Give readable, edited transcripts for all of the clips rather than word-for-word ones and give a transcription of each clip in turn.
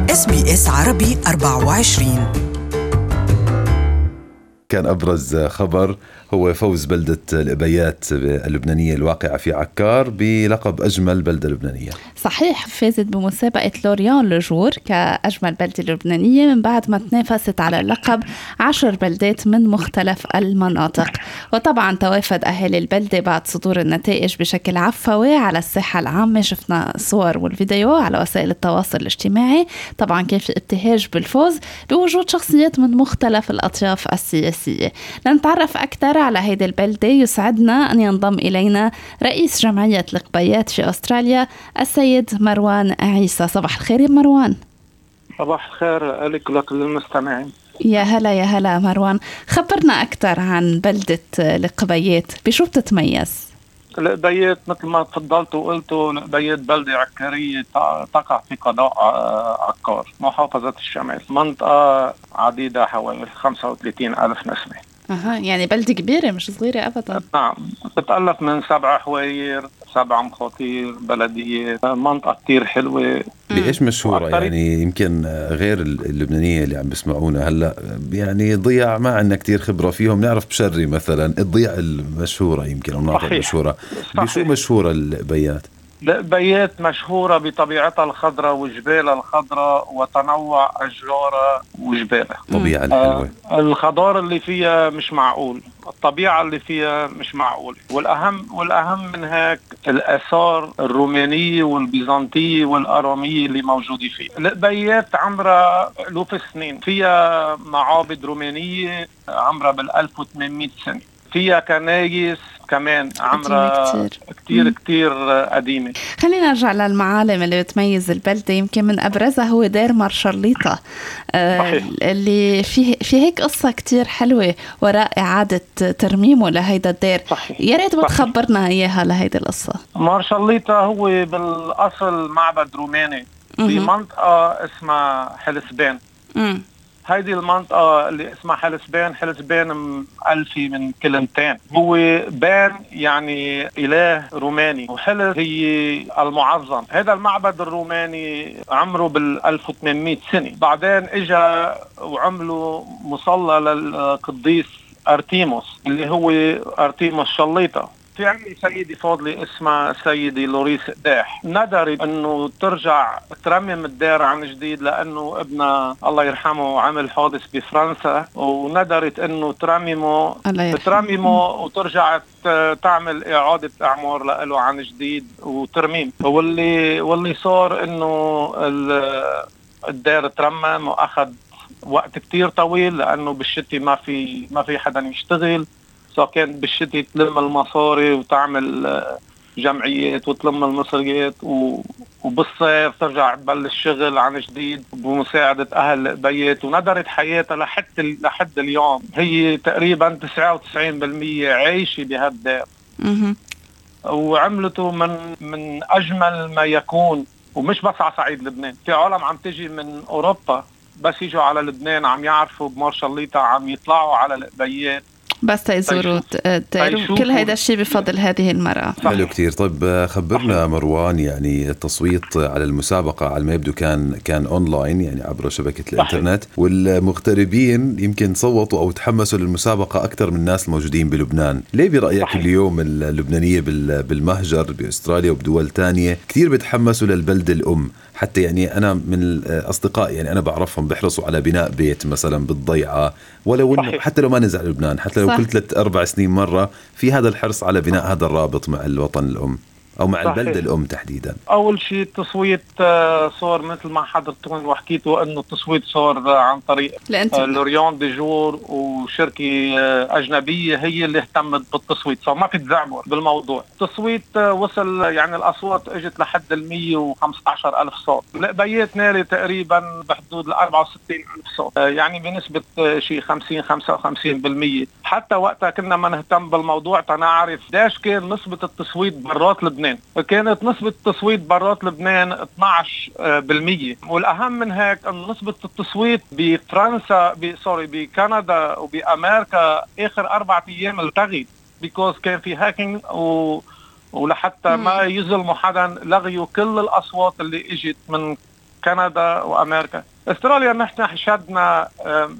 SBS عربي 24. كان أبرز خبر هو فوز بلدة الأبيات اللبنانية الواقعة في عكار بلقب أجمل بلدة لبنانية. صحيح، فازت بمسابقة لوريان لجور كأجمل بلدة لبنانية من بعد ما تنافست على اللقب 10 بلدات من مختلف المناطق. وطبعا توافد أهالي البلدة بعد صدور النتائج بشكل عفوي على الساحة العامة. شفنا صور والفيديو على وسائل التواصل الاجتماعي. طبعا كان في ابتهاج بالفوز بوجود شخصيات من مختلف الأطياف السياسية. لنتعرف أكثر على هيدي البلدة يسعدنا أن ينضم إلينا رئيس جمعية القبيات في أستراليا السيد مروان عيسى. صباح الخير يا مروان. صباح الخير لك ولكل المستمعين. يا هلا يا هلا مروان، خبرنا أكثر عن بلدة القبيات، بشو بتتميز؟ القبيات مثل ما تفضلت وقلتوا، القبيات بلدة عكارية تقع في قضاء عكار محافظة الشمال، منطقة عديدة حوالي 35,000 نسمة. يعني بلدة كبيرة مش صغيرة أبدا. نعم، تتألف من 7 حواير، 7 مخاطير بلدية، منطقة كتير حلوة. بإيش مشهورة يعني؟ يمكن غير اللبنانية اللي عم بسمعونا هلأ، يعني ضياع ما عندنا كتير خبرة فيهم. نعرف بشري مثلا الضياع المشهورة، يمكن المناطق المشهورة. بشو مشهورة البيات؟ القبيات مشهورة بطبيعتها الخضراء وجبالها الخضراء وتنوع أشجارها وجبالها. الطبيعة الحلوة. الخضار اللي فيها مش معقول، الطبيعة اللي فيها مش معقول، والأهم من هيك الآثار الرومانية والبيزنطية والأرامية اللي موجودة فيه. القبيات عمرها ألوف السنين، فيها معابد رومانية عمرها بال1800 سنة، فيها كنايس كمان عمرها كتير قديمة. خلينا نرجع للمعالم اللي بتميز البلدة. يمكن من أبرزها هو دير مارشاليطة، اللي في هيك قصة كتير حلوة وراء إعادة ترميمه لهيدا الدير. يا ريت بتخبرنا إياها لهيدا القصة. مارشاليطة هو بالأصل معبد روماني بمنطقة اسمها حلسبان. هيدي المنطقة اللي اسمها حلسبان مألفة من كلمتين. هو بان يعني إله روماني، وحلس هي المعظم. هذا المعبد الروماني عمره بال1800 سنة. بعدين اجا وعملوا مصلى للقديس أرتيموس اللي هو أرتيموس شليطة. في عندي سيدة فاضلة اسمها سيدة لوريس قداح، ندرت انه ترجع ترمم الدير عن جديد لانه ابنها الله يرحمه عمل حادث بفرنسا، وندرت انه ترممه وترجع تعمل اعادة اعمار له عن جديد وترميم. واللي صار انه الدير ترمم واخذ وقت كتير طويل، لانه بالشتي ما في حدا يشتغل. كان بالشتي تلم المصاري وتعمل جمعيات وتلم المصريات، وبالصيف ترجع تبلش شغل عن جديد بمساعدة أهل القبيات. وندرت حياتها لحد اليوم. هي تقريبا 99% عايشة بهالدير، وعملته من أجمل ما يكون. ومش بس على صعيد لبنان، في عالم عم تجي من أوروبا بس يجوا على لبنان عم يعرفوا بمارشاليطة، عم يطلعوا على القبيات بس تيزوروا كل هيدا الشيء بفضل هذه المرأة. حلو كتير. طيب خبرنا مروان، يعني التصويت على المسابقة على ما يبدو كان أونلاين، يعني عبر شبكة الإنترنت، والمغتربين يمكن صوتوا أو تحمسوا للمسابقة أكثر من الناس الموجودين بلبنان. ليه برأيك اليوم اللبنانية بالمهجر بأستراليا وبدول تانية كتير بتحمسوا للبلد الأم؟ حتى يعني أنا من الأصدقاء يعني أنا بعرفهم بيحرصوا على بناء بيت مثلا بالضيعة، ولو إنه حتى لو ما نزل لبنان، حتى لو كل 3-4 سنين مرة، في هذا الحرص على بناء هذا الرابط مع الوطن الأم أو مع البلد الأم تحديدا. أول شيء التصويت صار مثل ما حضرتكم وحكيتوا أنه التصويت صار عن طريق لوريان دي جور، وشركة أجنبية هي اللي اهتمت بالتصويت. صار ما في تزعمر بالموضوع. التصويت وصل يعني الأصوات اجت لحد 115,000 صوت. القبيات نالي تقريبا بحدود 64,000 صوت، يعني بنسبة شيء 50-55%. حتى وقتها كنا ما نهتم بالموضوع تنعرف داش كان نسبة التصويت برات لبنان. كانت نسبة التصويت برات لبنان 12%. والأهم من هيك أن نسبة التصويت بفرنسا بكندا وبأمريكا آخر 4 أيام التغت، because كان في هاكينج ولحتى ما يظلموا حدا لغيوا كل الأصوات اللي اجت من وكندا وأمريكا. استراليا نحن شدنا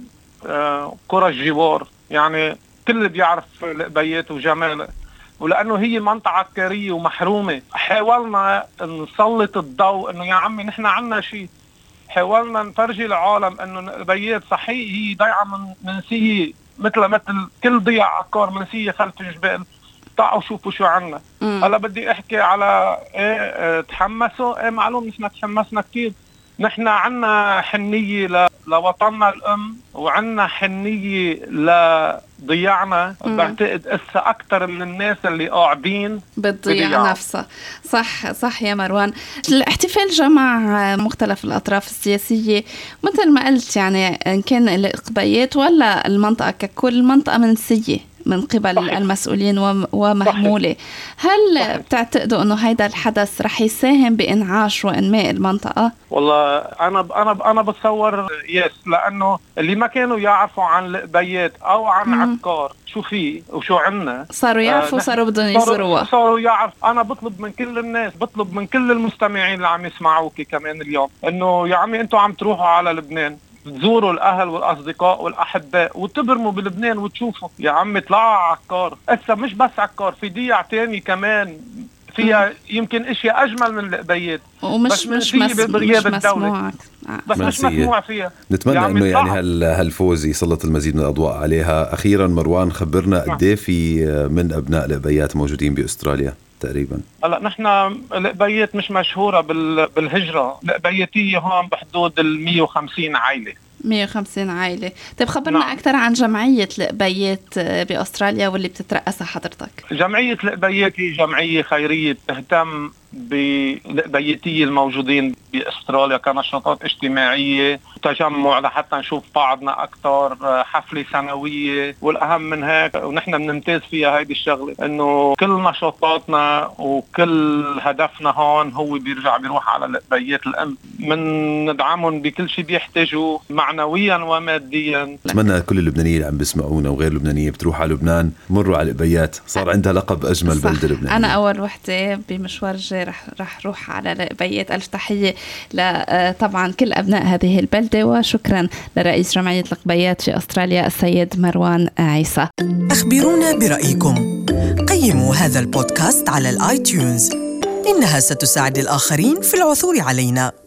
قرى الجوار، يعني كل بيعرف القبيات وجمالها، ولأنه هي منطقة عسكرية ومحرومة حاولنا نسلط الضوء إنه يا عمي نحن عنا شيء. حاولنا نفرجي العالم إنه القبيات صحيح هي ضيعة منسية مثل كل ضياع عقار منسية خلف الجبال. تعالوا شوفوا شو عنا. هلا بدي احكي على تحمسوا. معلوم نحن تحمسنا كتير. نحن عنا حنية لوطننا الأم، وعنا حنية لضياعنا. بعتقد إسا أكتر من الناس اللي قاعدين بالضياع نفسها. صح يا مروان. الاحتفال جمع مختلف الأطراف السياسية مثل ما قلت، يعني إن كان القبيات ولا المنطقة ككل منطقة منسية من قبل صحيح. المسؤولين ومهمولة. هل بتعتقدوا أنه هيدا الحدث رح يساهم بإنعاش وإنماء المنطقة؟ والله أنا بتصور لأنه اللي ما كانوا يعرفوا عن القبيات أو عن عكار شو فيه وشو عنا صاروا يعرفوا، صاروا بدهم يزوروها، صاروا يعرف. أنا بطلب من كل الناس، بطلب من كل المستمعين اللي عم يسمعوكي كمان اليوم إنه يا عمي أنتوا عم تروحوا على لبنان تزوروا الأهل والأصدقاء والأحباء وتبرموا بلبنان وتشوفوا يا عمي طلعوا عكار. إسا مش بس عكار، في ضياع تاني كمان فيها يمكن اشياء اجمل من القبيات، ومش مش مسموع، بس مش مسموع فيها. نتمنى انه يعني هالفوز يسلط المزيد من الاضواء عليها. اخيرا مروان، خبرنا قد ايه في من ابناء القبيات موجودين باستراليا تقريبا؟ هلا نحن القبيات مش مشهوره بالهجره، القبياتيه هون بحدود 150 عائله. 150 عائلة. طيب خبرنا أكثر عن جمعية القبيات بأستراليا واللي بتترأسها حضرتك. جمعية القبيات هي جمعية خيرية تهتم بالقبياتية الموجودين بأستراليا كنشاطات اجتماعية، تجمع لحتى نشوف بعضنا أكثر، حفلة سنوية، والأهم من هيك ونحن بنمتاز فيها هيدي الشغلة إنه كل نشاطاتنا وكل هدفنا هون هو بيروح على القبيات الأم. من ندعمهم بكل شيء بيحتاجوا معنويا وماديا. أتمنى كل اللبنانيين اللي عم بيسمعونا وغير لبنانية بتروح على لبنان مروا على القبيات، صار عندها لقب أجمل بلدة لبنانية. أنا أول وحدة بمشوار جاي رح روح على القبيات. ألف تحية طبعا كل أبناء هذه البلدة، وشكرا لرئيس جمعية القبيات في أستراليا السيد مروان عيسى. أخبرونا برأيكم، قيموا هذا البودكاست على الآيتيونز، إنها ستساعد الآخرين في العثور علينا.